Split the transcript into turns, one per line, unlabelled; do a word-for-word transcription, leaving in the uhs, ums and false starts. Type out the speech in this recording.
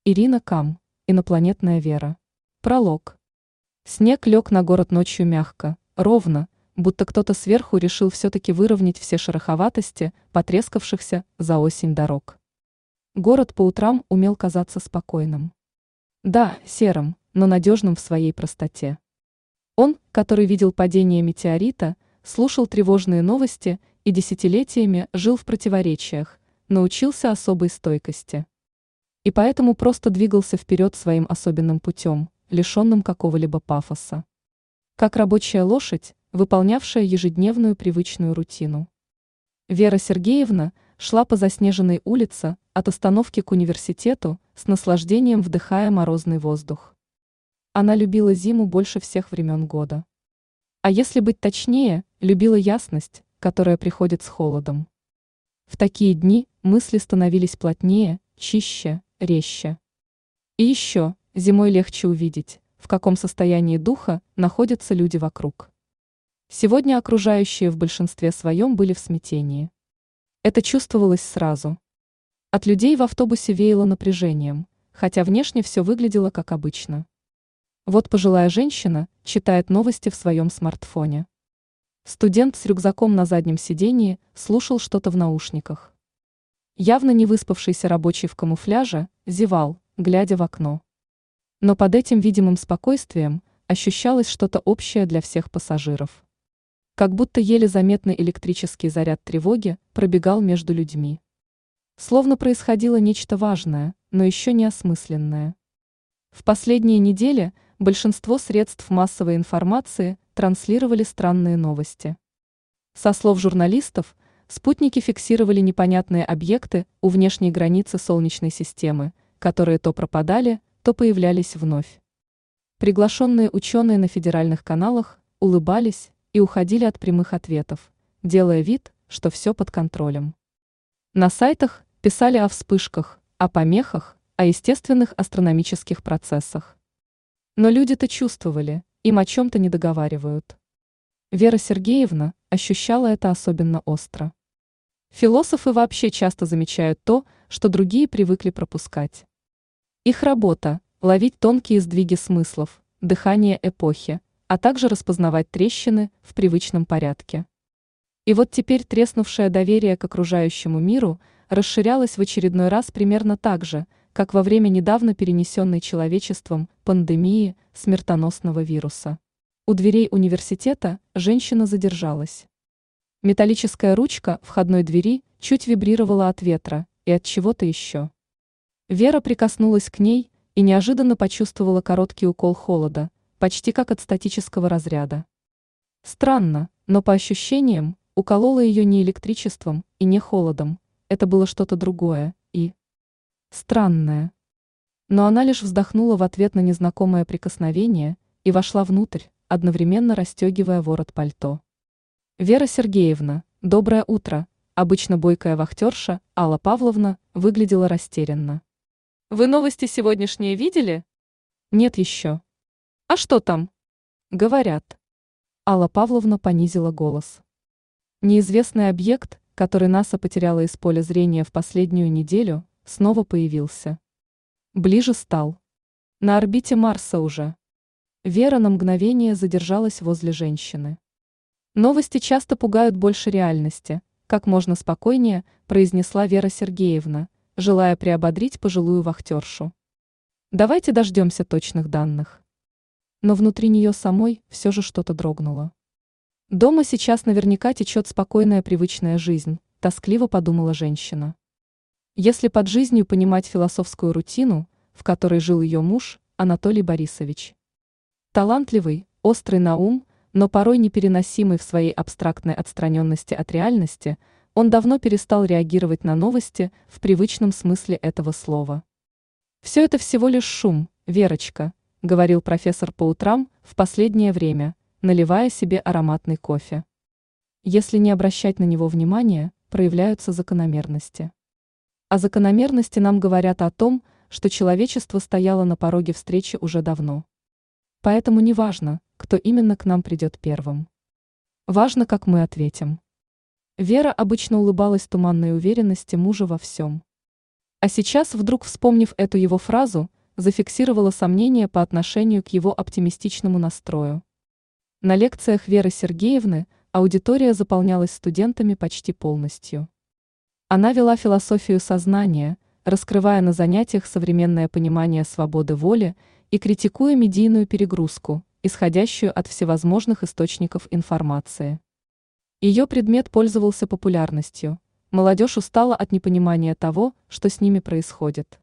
Ирина Кам. Инопланетная вера. Пролог. Снег лег на город ночью мягко, ровно, будто кто-то сверху решил все-таки выровнять все шероховатости, потрескавшихся за осень дорог. Город по утрам умел казаться спокойным. Да, серым, но надежным в своей простоте. Он, который видел падение метеорита, слушал тревожные новости и десятилетиями жил в противоречиях, научился особой стойкости. И поэтому просто двигался вперед своим особенным путем, лишенным какого-либо пафоса. Как рабочая лошадь, выполнявшая ежедневную привычную рутину. Вера Сергеевна шла по заснеженной улице от остановки к университету, с наслаждением вдыхая морозный воздух. Она любила зиму больше всех времен года. А если быть точнее, любила ясность, которая приходит с холодом. В такие дни мысли становились плотнее, чище, резче. И еще, зимой легче увидеть, в каком состоянии духа находятся люди вокруг. Сегодня окружающие в большинстве своем были в смятении. Это чувствовалось сразу. От людей в автобусе веяло напряжением, хотя внешне все выглядело как обычно. Вот пожилая женщина читает новости в своем смартфоне. Студент с рюкзаком на заднем сидении слушал что-то в наушниках. Явно не выспавшийся рабочий в камуфляже зевал, глядя в окно. Но под этим видимым спокойствием ощущалось что-то общее для всех пассажиров. Как будто еле заметный электрический заряд тревоги пробегал между людьми. Словно происходило нечто важное, но еще не осмысленное. В последние недели большинство средств массовой информации транслировали странные новости. Со слов журналистов, спутники фиксировали непонятные объекты у внешней границы Солнечной системы, которые то пропадали, то появлялись вновь. Приглашенные ученые на федеральных каналах улыбались и уходили от прямых ответов, делая вид, что все под контролем. На сайтах писали о вспышках, о помехах, о естественных астрономических процессах. Но люди-то чувствовали, им о чем-то не договаривают. Вера Сергеевна ощущала это особенно остро. Философы вообще часто замечают то, что другие привыкли пропускать. Их работа – ловить тонкие сдвиги смыслов, дыхание эпохи, а также распознавать трещины в привычном порядке. И вот теперь треснувшее доверие к окружающему миру расширялось в очередной раз примерно так же, как во время недавно перенесенной человечеством пандемии смертоносного вируса. У дверей университета женщина задержалась. Металлическая ручка входной двери чуть вибрировала от ветра и от чего-то еще. Вера прикоснулась к ней и неожиданно почувствовала короткий укол холода, почти как от статического разряда. Странно, но по ощущениям укололо ее не электричеством и не холодом, это было что-то другое и странное. Но она лишь вздохнула в ответ на незнакомое прикосновение и вошла внутрь, одновременно расстегивая ворот пальто. Вера Сергеевна, доброе утро, обычно бойкая вахтерша Алла Павловна выглядела растерянно. Вы новости сегодняшние видели? Нет еще. А что там? Говорят. Алла Павловна понизила голос. Неизвестный объект, который НАСА потеряла из поля зрения в последнюю неделю, снова появился. Ближе стал. На орбите Марса уже. Вера на мгновение задержалась возле женщины. Новости часто пугают больше реальности, как можно спокойнее произнесла Вера Сергеевна, желая приободрить пожилую вахтершу. Давайте дождемся точных данных. Но внутри нее самой все же что-то дрогнуло. Дома сейчас наверняка течет спокойная привычная жизнь, тоскливо подумала женщина. Если под жизнью понимать философскую рутину, в которой жил ее муж, Анатолий Борисович. Талантливый, острый на ум, но порой непереносимый в своей абстрактной отстраненности от реальности, он давно перестал реагировать на новости в привычном смысле этого слова. «Все это всего лишь шум, Верочка», — говорил профессор по утрам в последнее время, наливая себе ароматный кофе. Если не обращать на него внимания, проявляются закономерности. А закономерности нам говорят о том, что человечество стояло на пороге встречи уже давно. Поэтому не важно, кто именно к нам придет первым. Важно, как мы ответим. Вера обычно улыбалась туманной уверенности мужа во всем. А сейчас, вдруг вспомнив эту его фразу, зафиксировала сомнения по отношению к его оптимистичному настрою. На лекциях Веры Сергеевны аудитория заполнялась студентами почти полностью. Она вела философию сознания, раскрывая на занятиях современное понимание свободы воли и критикуя медийную перегрузку, исходящую от всевозможных источников информации. Ее предмет пользовался популярностью. Молодежь устала от непонимания того, что с ними происходит.